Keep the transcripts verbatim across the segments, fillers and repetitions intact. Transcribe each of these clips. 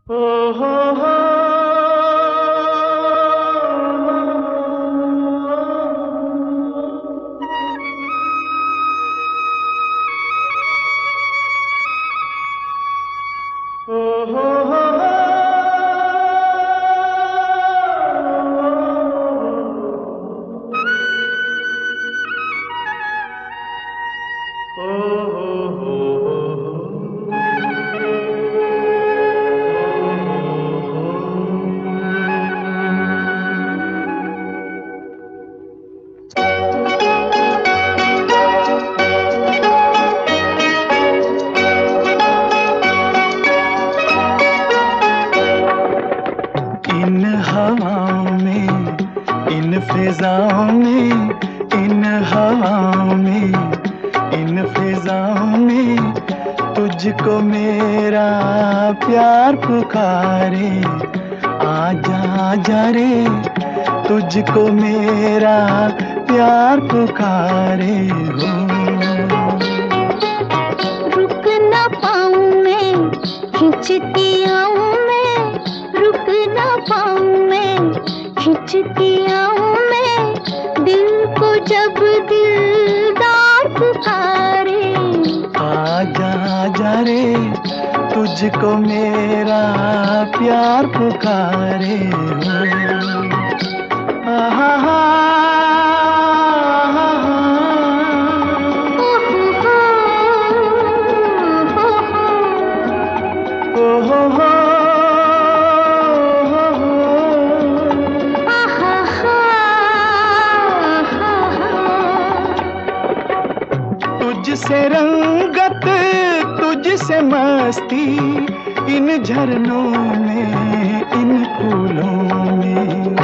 ओ हो हो ओ हो हो ओ हो इन हवाओं में, इन फिजाओं में, इन हवाओं में, इन फिजाओं में तुझको मेरा प्यार पुकारे। आजा आजा रे, तुझको मेरा प्यार पुकारे हो। रुक ना पाऊं मैं, खिंचती आऊं मैं, रुक ना पाऊं मैं, खिंचती आऊं मैं, दिल को जब दिलदार पुकारे। आजा आजा रे, तुझको मेरा प्यार पुकारे हो। आहा हा, ओ हो हो, तुझसे रंगत, तुझसे मस्ती, इन झरनों में, इन फूलों में।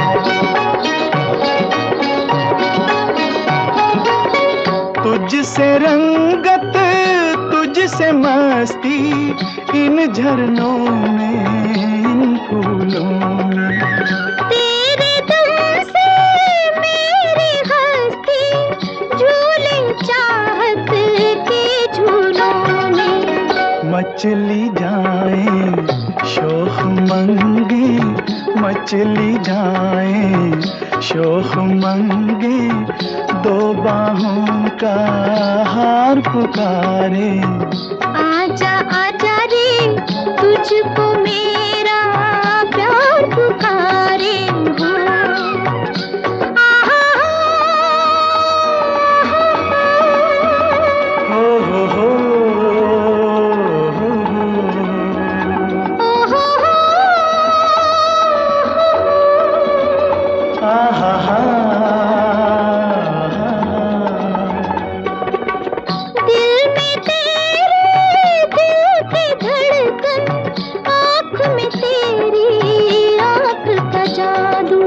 तुझसे रंगत, तुझसे मस्ती, इन झरनों में, इन फूलों में। तेरे दम से मेरी हस्ती झूले चाहत के झूलों में। मचली जाए शोख मंगे, मचली जाए शोख मंगे, दो बाहों का हार पुकारे। आजा आजा रे, तुझको मेरा प्यार पुकारे हो। आहा हो हो हो, ओ हो हो, आहा हा, दिल में तेरे दिल की धड़कन, आँख में तेरी आँख का जादू।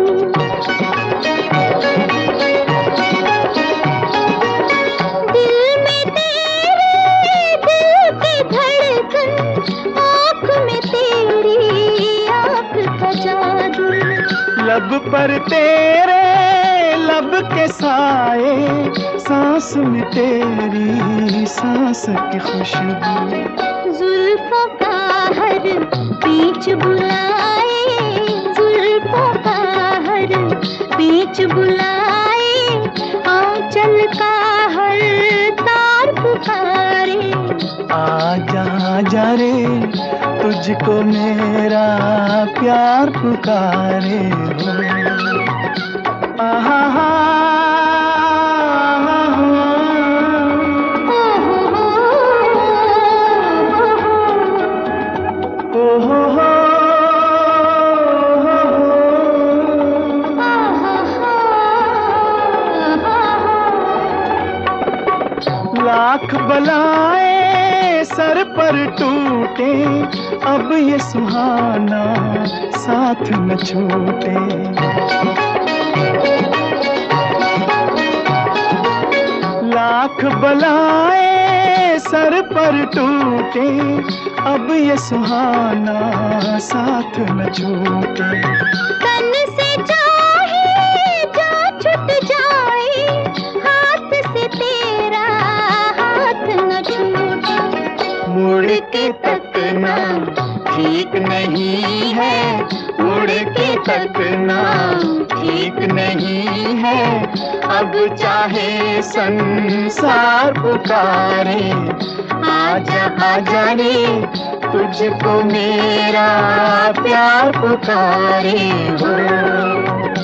दिल में तेरे दिल की धड़कन, आँख में तेरी आँख का जादू। लब पर तेरे लब के साए, सांस में तेरी सांस की खुशबू। जुल्फों का हर बीच बुलाए, जुल्फों का हर बीच बुलाए, आंचल का हर तार पुकारे। आजा आजा रे, तुझको मेरा प्यार पुकारे हो। आहा हा, ओ हो हो, लाख बलाएं सर पर टूटे, अब ये सुहाना साथ न छूटे। लाख बलाएं सर पर टूटे, अब ये सुहाना साथ न छूटे। तन से चाहे जा छूट जाए, हाथ से तेरा हाथ न छूटे। मुड़ के तकना ठीक नहीं है, मुड़ के तकना ठीक नहीं है। अब चाहे संसार पुकारे, आजा आजा रे, तुझको मेरा प्यार पुकारे हो।